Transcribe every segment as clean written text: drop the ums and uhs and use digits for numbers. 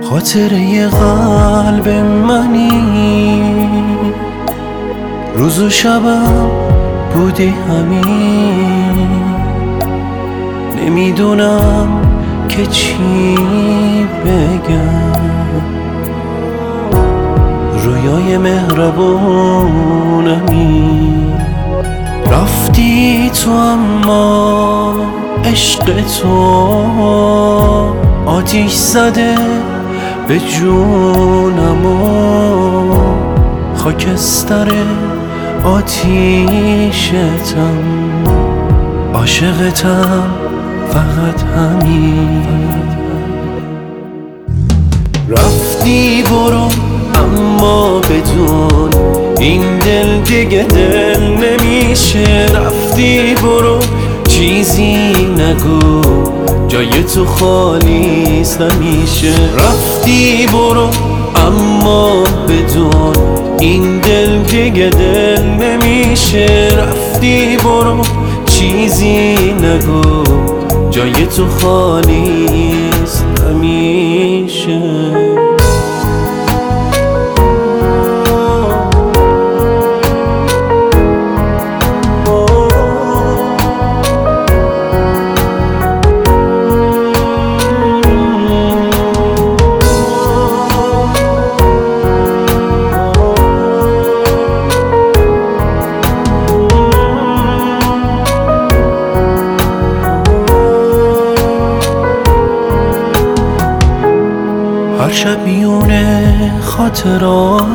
خاطره قلب منی، روز و شبم بودی همین. نمیدونم که چی بگم، رویای مهربونمی. رفتی تو اما عشق تو آتیش زده به جونم و خاکستر آتیشتم، عاشقتم فقط همین. رفتی برو اما بدون این دل دیگه دل نمیشه. رفتی برو چیزی نگو، جای تو خالیست نمیشه. رفتی برو اما بدون این دل دیگه دل نمیشه. رفتی برو چیزی نگو، جای تو خالیست همیشه. هر شب میونه خاطرات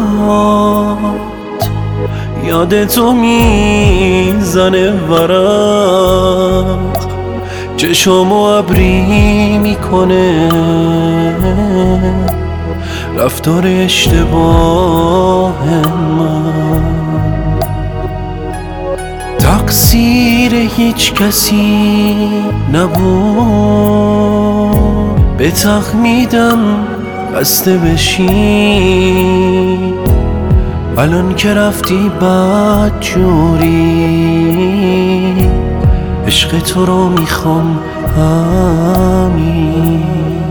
یاد تو میزنه ورق، چشم و ابری میکنه رفتار اشتباه من. تقصیر هیچ کسی نبود، به تخمیدم بسته بشی. الان که رفتی بد جوری، عشق تو رو میخوام همین.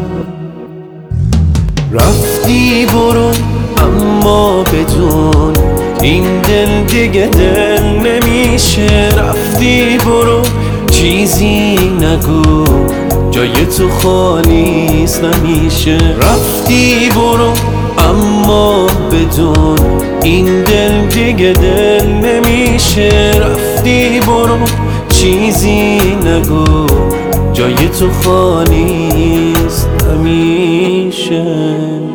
رفتی برو اما بدون این دل دیگه دل نمیشه. رفتی برو چیزی نگو، جای تو خالیست نمیشه. رفتی برو اما بدون این دل دیگه دل نمیشه. رفتی برو چیزی نگو، جای تو خالیست همیشه.